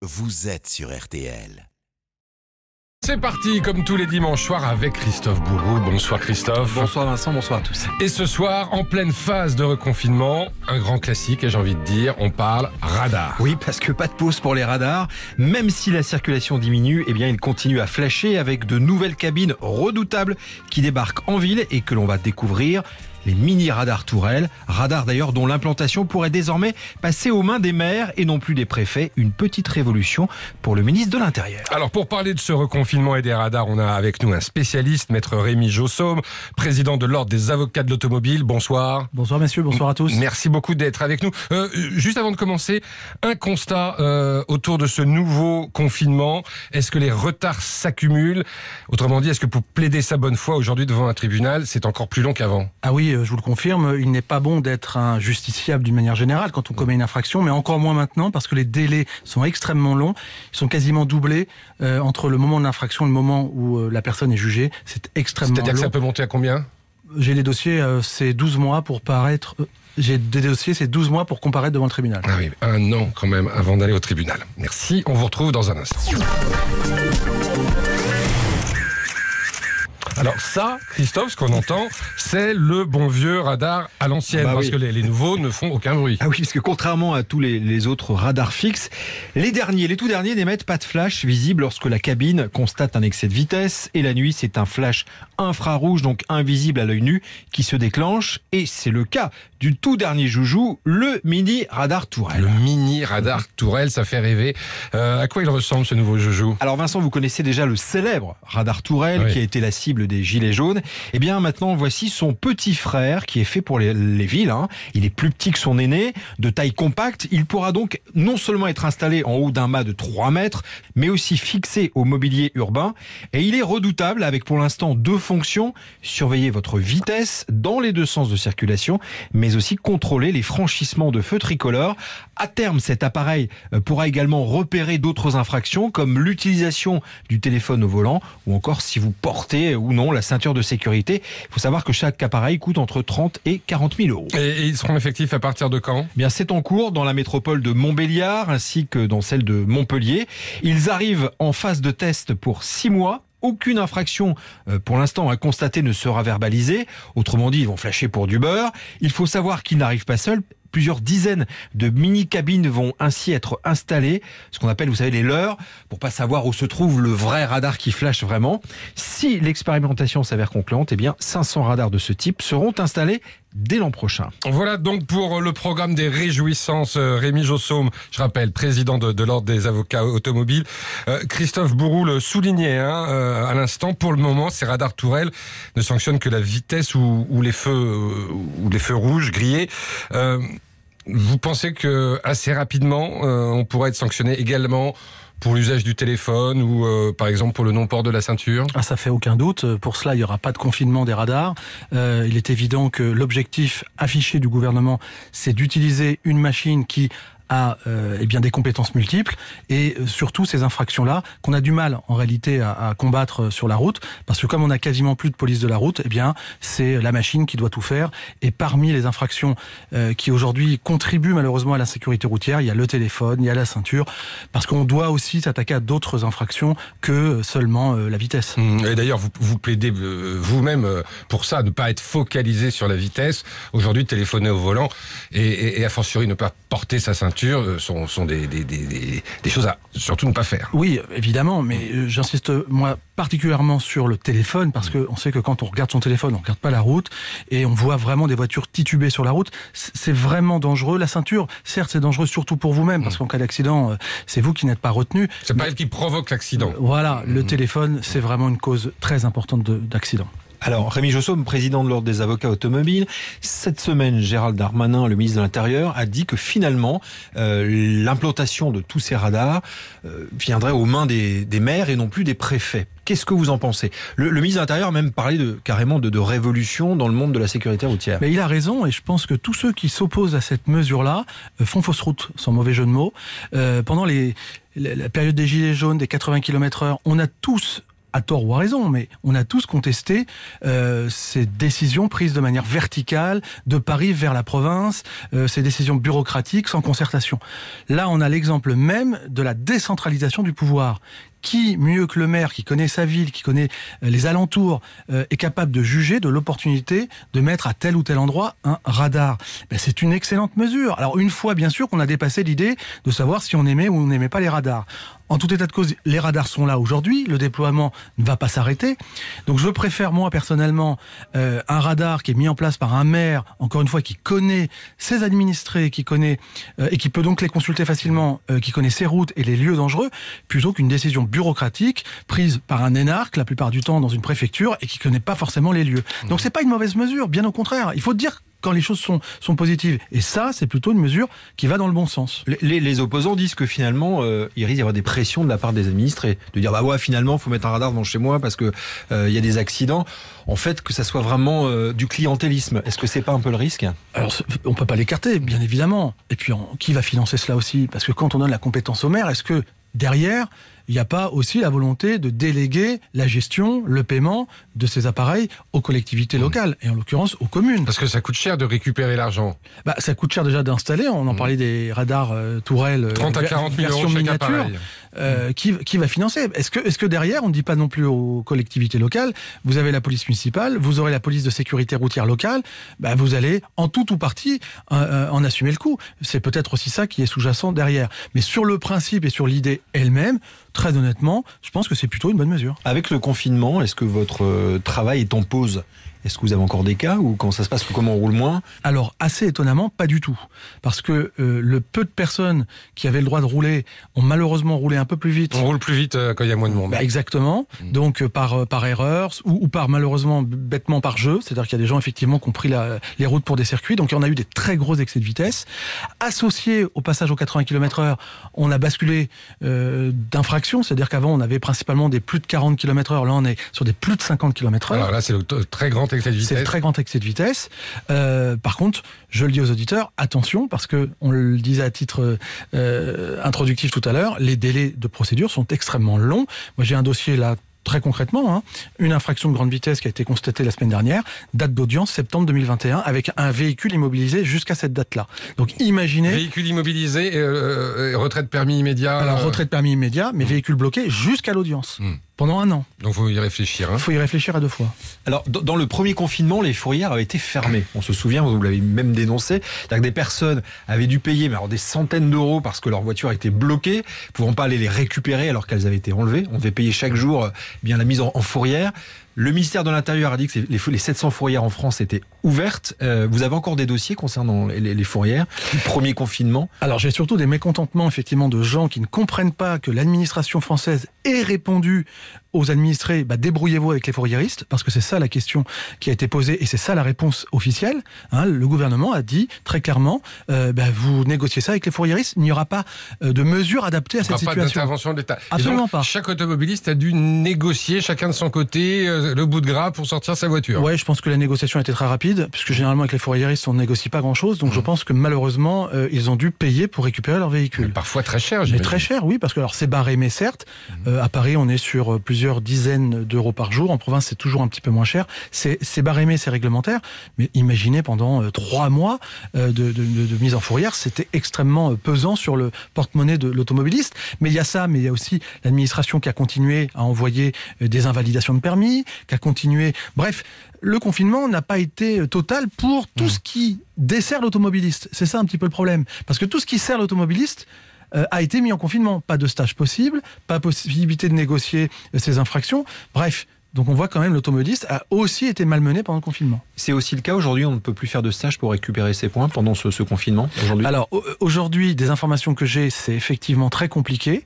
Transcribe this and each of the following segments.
vous êtes sur RTL. C'est parti, comme tous les dimanches soirs, avec Christophe Bourou. Bonsoir Christophe. Bonsoir Vincent, bonsoir à tous. Et ce soir, en pleine phase de reconfinement, un grand classique, et j'ai envie de dire, on parle radar. Oui, parce que pas de pause pour les radars. Même si la circulation diminue, eh bien, ils continuent à flasher avec de nouvelles cabines redoutables qui débarquent en ville et que l'on va découvrir. Les mini-radars tourelles, radars d'ailleurs dont l'implantation pourrait désormais passer aux mains des maires et non plus des préfets. Une petite révolution pour le ministre de l'Intérieur. Alors pour parler de ce reconfinement et des radars, on a avec nous un spécialiste, maître Rémi Jossaume, président de l'Ordre des avocats de l'automobile. Bonsoir. Bonsoir messieurs, bonsoir à tous. Merci beaucoup d'être avec nous. Juste avant de commencer, un constat autour de ce nouveau confinement. Est-ce que les retards s'accumulent ? Autrement dit, est-ce que pour plaider sa bonne foi aujourd'hui devant un tribunal, c'est encore plus long qu'avant ? Ah oui, je vous le confirme, il n'est pas bon d'être un justiciable d'une manière générale quand on commet une infraction, mais encore moins maintenant parce que les délais sont extrêmement longs. Ils sont quasiment doublés entre le moment de l'infraction et le moment où la personne est jugée. C'est extrêmement long. C'est-à-dire que ça peut monter à combien ? J'ai des dossiers, c'est 12 mois pour paraître... J'ai des dossiers, c'est 12 mois pour comparaître devant le tribunal. Ah oui, un an quand même avant d'aller au tribunal. Merci, on vous retrouve dans un instant. Alors ça, Christophe, ce qu'on entend, c'est le bon vieux radar à l'ancienne, parce que les nouveaux ne font aucun bruit. Ah oui, parce que contrairement à tous les autres radars fixes, les tout derniers n'émettent pas de flash visible lorsque la cabine constate un excès de vitesse. Et la nuit, c'est un flash infrarouge, donc invisible à l'œil nu, qui se déclenche. Et c'est le cas du tout dernier joujou, le mini radar tourelle. Le mini radar tourelle, ça fait rêver. À quoi il ressemble ce nouveau joujou ? Alors Vincent, vous connaissez déjà le célèbre radar tourelle qui a été la cible des gilets jaunes. Eh bien maintenant, voici son petit frère qui est fait pour les villes. Il est plus petit que son aîné, de taille compacte. Il pourra donc non seulement être installé en haut d'un mât de 3 mètres, mais aussi fixé au mobilier urbain. Et il est redoutable avec pour l'instant 2 fonctions. Surveiller votre vitesse dans les 2 sens de circulation, mais aussi contrôler les franchissements de feux tricolores. À terme, cet appareil pourra également repérer d'autres infractions comme l'utilisation du téléphone au volant ou encore si vous portez ou non la ceinture de sécurité. Il faut savoir que chaque appareil coûte entre 30 et 40 000 euros. Et ils seront effectifs à partir de quand ? Bien, c'est en cours dans la métropole de Montbéliard ainsi que dans celle de Montpellier. Ils arrivent en phase de test pour 6 mois. Aucune infraction, pour l'instant, à constater ne sera verbalisée. Autrement dit, ils vont flasher pour du beurre. Il faut savoir qu'ils n'arrivent pas seuls. Plusieurs dizaines de mini-cabines vont ainsi être installées, ce qu'on appelle, vous savez, les leurres, pour pas savoir où se trouve le vrai radar qui flash vraiment. Si l'expérimentation s'avère concluante, eh bien, 500 radars de ce type seront installés dès l'an prochain. Voilà donc pour le programme des réjouissances. Rémi Jossaume, je rappelle, président de l'Ordre des avocats automobiles. Christophe Bourou le soulignait à l'instant. Pour le moment, ces radars tourelles ne sanctionnent que la vitesse ou les feux rouges, grillés. Vous pensez que assez rapidement, on pourrait être sanctionné également pour l'usage du téléphone ou par exemple pour le non-port de la ceinture ? Ah, ça fait aucun doute. Pour cela, il n'y aura pas de confinement des radars. Il est évident que l'objectif affiché du gouvernement, c'est d'utiliser une machine qui a des compétences multiples et surtout ces infractions-là qu'on a du mal en réalité à combattre sur la route parce que comme on a quasiment plus de police de la route, eh bien c'est la machine qui doit tout faire. Et parmi les infractions qui aujourd'hui contribuent malheureusement à l'insécurité routière, il y a le téléphone, il y a la ceinture, parce qu'on doit aussi s'attaquer à d'autres infractions que seulement la vitesse. Et d'ailleurs, vous plaidez vous-même pour ça, ne pas être focalisé sur la vitesse. Aujourd'hui, téléphoner au volant et a fortiori ne pas porter sa ceinture sont des choses à surtout ne pas faire. Oui, évidemment, mais j'insiste moi particulièrement sur le téléphone parce que on sait que quand on regarde son téléphone, on regarde pas la route et on voit vraiment des voitures tituber sur la route. C'est vraiment dangereux. La ceinture, certes, c'est dangereux surtout pour vous-même parce qu'en cas d'accident, c'est vous qui n'êtes pas retenu. C'est pas elle qui provoque l'accident. Voilà, le téléphone, c'est vraiment une cause très importante d'accident. Alors, Rémi Jossaume, président de l'Ordre des avocats automobiles, cette semaine, Gérald Darmanin, le ministre de l'Intérieur, a dit que finalement, l'implantation de tous ces radars viendrait aux mains des maires et non plus des préfets. Qu'est-ce que vous en pensez ? Le ministre de l'Intérieur a même parlé carrément de révolution dans le monde de la sécurité routière. Mais il a raison et je pense que tous ceux qui s'opposent à cette mesure-là font fausse route, sans mauvais jeu de mots. Pendant la période des gilets jaunes, des 80 km/h, on a tous à tort ou à raison, mais on a tous contesté ces décisions prises de manière verticale, de Paris vers la province, ces décisions bureaucratiques sans concertation. Là, on a l'exemple même de la décentralisation du pouvoir. Qui, mieux que le maire, qui connaît sa ville, qui connaît les alentours, est capable de juger de l'opportunité de mettre à tel ou tel endroit un radar? C'est une excellente mesure. Alors une fois, bien sûr, qu'on a dépassé l'idée de savoir si on aimait ou on n'aimait pas les radars. En tout état de cause, les radars sont là aujourd'hui, le déploiement ne va pas s'arrêter. Donc je préfère, moi, personnellement, un radar qui est mis en place par un maire, encore une fois, qui connaît ses administrés, qui connaît et qui peut donc les consulter facilement, qui connaît ses routes et les lieux dangereux, plutôt qu'une décision bureaucratique prise par un énarque, la plupart du temps dans une préfecture, et qui connaît pas forcément les lieux. Donc c'est pas une mauvaise mesure, bien au contraire. Il faut dire quand les choses sont positives. Et ça, c'est plutôt une mesure qui va dans le bon sens. Les opposants disent que finalement, il risque d'y avoir des pressions de la part des administrés. De dire, finalement, il faut mettre un radar devant chez moi parce que y a des accidents. En fait, que ça soit vraiment du clientélisme. Est-ce que c'est pas un peu le risque? Alors, on peut pas l'écarter, bien évidemment. Et puis, qui va financer cela aussi? Parce que quand on donne la compétence au maire, est-ce que derrière, il n'y a pas aussi la volonté de déléguer la gestion, le paiement de ces appareils aux collectivités locales, et en l'occurrence aux communes? Parce que ça coûte cher de récupérer l'argent. Ça coûte cher déjà d'installer, on en parlait des radars tourelles 30 à 40 000 euros chaque appareil. Qui va financer? Est-ce que derrière, on ne dit pas non plus aux collectivités locales, vous avez la police municipale, vous aurez la police de sécurité routière locale, vous allez en tout ou partie en assumer le coût. C'est peut-être aussi ça qui est sous-jacent derrière. Mais sur le principe et sur l'idée elle-même, très honnêtement, je pense que c'est plutôt une bonne mesure. Avec le confinement, est-ce que votre travail est en pause? Est-ce que vous avez encore des cas ou comment ça se passe? Comment on roule moins? Alors, assez étonnamment, pas du tout. Parce que le peu de personnes qui avaient le droit de rouler ont malheureusement roulé un peu plus vite. On roule plus vite quand il y a moins de monde. Exactement. Donc, par erreur ou par malheureusement, bêtement par jeu. C'est-à-dire qu'il y a des gens effectivement qui ont pris les routes pour des circuits. Donc, on a eu des très gros excès de vitesse. Associé au passage aux 80 km/h, on a basculé d'infraction. C'est-à-dire qu'avant, on avait principalement des plus de 40 km/h. Là, on est sur des plus de 50 km/h. Alors là, c'est le très grand excès de vitesse. C'est le très grand excès de vitesse. Par contre, je le dis aux auditeurs, attention, parce que on le disait à titre introductif tout à l'heure, les délais de procédure sont extrêmement longs. Moi, j'ai un dossier là, très concrètement, une infraction de grande vitesse qui a été constatée la semaine dernière, date d'audience septembre 2021, avec un véhicule immobilisé jusqu'à cette date-là. Donc imaginez... Véhicule immobilisé, retrait de permis immédiat... Alors retrait de permis immédiat, mais véhicule bloqué jusqu'à l'audience. Pendant 1 an. Donc il faut y réfléchir. Il faut y réfléchir à 2 fois. Alors, dans le premier confinement, les fourrières avaient été fermées. On se souvient, vous l'avez même dénoncé. C'est-à-dire que des personnes avaient dû payer des centaines d'euros parce que leur voiture était bloquée, pouvant pas aller les récupérer alors qu'elles avaient été enlevées. On devait payer chaque jour la mise en fourrière. Le ministère de l'Intérieur a dit que les 700 fourrières en France étaient ouvertes. Vous avez encore des dossiers concernant les fourrières du premier confinement? Alors j'ai surtout des mécontentements effectivement de gens qui ne comprennent pas que l'administration française ait répondu aux administrés, débrouillez-vous avec les fourriéristes, parce que c'est ça la question qui a été posée et c'est ça la réponse officielle. Le gouvernement a dit très clairement, vous négociez ça avec les fourriéristes, il n'y aura pas de mesures adaptées à cette situation. Pas d'intervention de l'État. Absolument donc, pas. Chaque automobiliste a dû négocier chacun de son côté le bout de gras pour sortir sa voiture. Ouais, je pense que la négociation a été très rapide, puisque généralement avec les fourriéristes on ne négocie pas grand-chose, donc je pense que malheureusement ils ont dû payer pour récupérer leur véhicule. Mais parfois très cher, Mais très cher, oui, parce que alors c'est barré, mais certes, à Paris on est sur plusieurs dizaines d'euros par jour. En province, c'est toujours un petit peu moins cher. C'est barémé, c'est réglementaire. Mais imaginez pendant 3 mois de mise en fourrière, c'était extrêmement pesant sur le porte-monnaie de l'automobiliste. Mais il y a ça, mais il y a aussi l'administration qui a continué à envoyer des invalidations de permis, qui a continué... Bref, le confinement n'a pas été total pour tout ce qui dessert l'automobiliste. C'est ça un petit peu le problème. Parce que tout ce qui sert l'automobiliste a été mis en confinement. Pas de stage possible, pas possibilité de négocier ces infractions. Bref, donc on voit quand même l'automobiliste a aussi été malmené pendant le confinement. C'est aussi le cas aujourd'hui, on ne peut plus faire de stage pour récupérer ses points pendant ce confinement aujourd'hui. Alors aujourd'hui, des informations que j'ai, c'est effectivement très compliqué.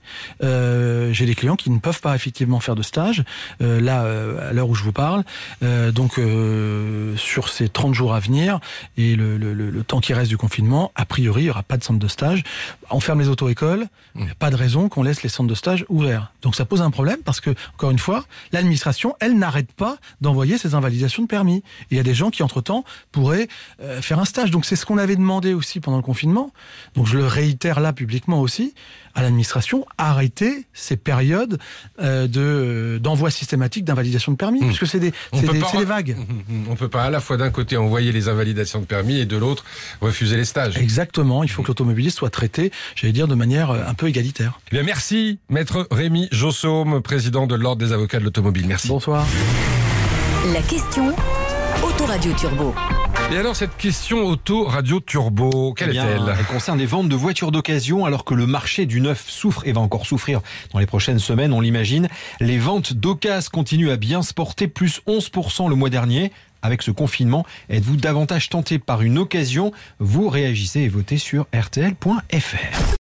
J'ai des clients qui ne peuvent pas effectivement faire de stage, à l'heure où je vous parle. Donc sur ces 30 jours à venir et le temps qui reste du confinement, a priori, il n'y aura pas de centre de stage. On ferme les auto-écoles, il n'y a pas de raison qu'on laisse les centres de stage ouverts. Donc ça pose un problème parce que, encore une fois, l'administration elle n'arrête pas d'envoyer ses invalidations de permis. Et il y a des gens qui, entre-temps, pourraient faire un stage. Donc c'est ce qu'on avait demandé aussi pendant le confinement. Donc je le réitère là publiquement aussi, à l'administration, arrêter ces périodes d'envoi systématique d'invalidation de permis, puisque c'est des vagues. On peut pas à la fois d'un côté envoyer les invalidations de permis et de l'autre refuser les stages. Exactement, il faut que l'automobiliste soit traité, j'allais dire, de manière un peu égalitaire. Eh bien, merci, maître Rémi Jossaume, président de l'Ordre des avocats de l'automobile. Merci. Bonsoir. La question Autoradio Turbo. Et alors, cette question auto-radio turbo, quelle est-elle ? Elle concerne les ventes de voitures d'occasion, alors que le marché du neuf souffre et va encore souffrir dans les prochaines semaines, on l'imagine. Les ventes d'occasion continuent à bien se porter, plus 11% le mois dernier. Avec ce confinement, êtes-vous davantage tenté par une occasion ? Vous réagissez et votez sur rtl.fr.